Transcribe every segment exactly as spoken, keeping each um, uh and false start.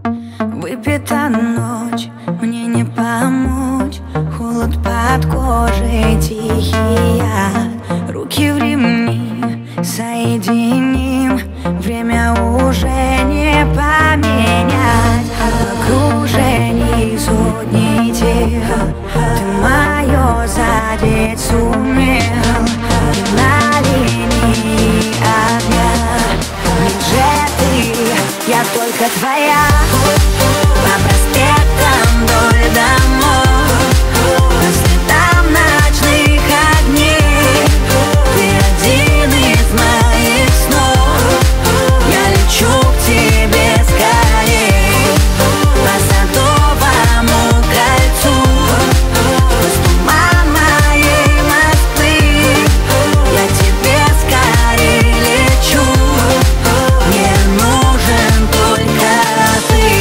Выпита ночь, мне не помочь. Холод под кожей, тихий яд. Руки в ремни, соединим. Время уже не поменять. В окружении сотни тел ты мое задеть сумел. Ты на линии огня, ближе ты, я только твоя. По проспектам вдоль домов, по следам ночных огней. Ты один из моих снов. Я лечу к тебе скорей. По Садовому кольцу, сквозь туман моей Москвы. Я тебе скорей лечу. Мне нужен только ты.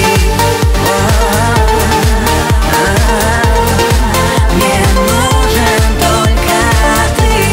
Мне нужен только ты.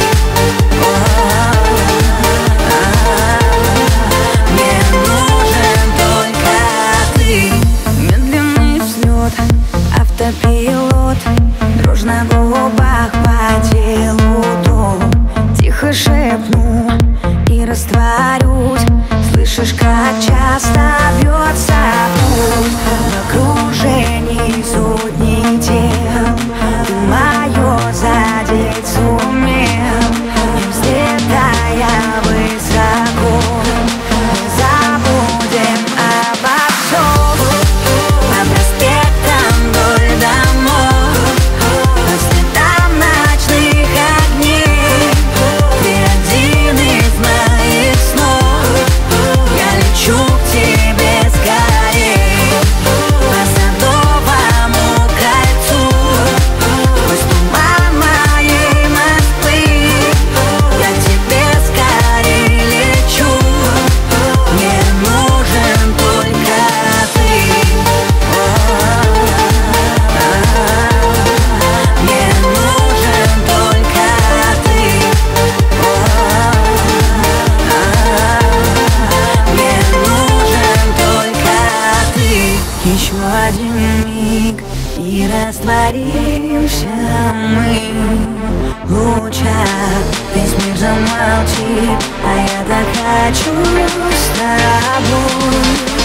Мне нужен только ты. Медленный взлет, автопилот, дрожь на губах по телу дом. Тихо шепну и растворюсь. Слышишь, как часто бьется пульс. В окружении сотни тел ты мое задеть сумел. Не взлетая высоко, мы забудем обо всем. По проспектам вдоль домов, по следам ночных огней. Ты один из моих снов. Я лечу к тебе скорей. По Садовому кольцу, сквозь туман моей Москвы. Я тебе скорей лечу. Мне нужен только ты. Мне нужен только ты. Мне нужен только ты. Еще один миг и растворимся мы в лучах. Весь мир замолчит, а я так хочу с тобой.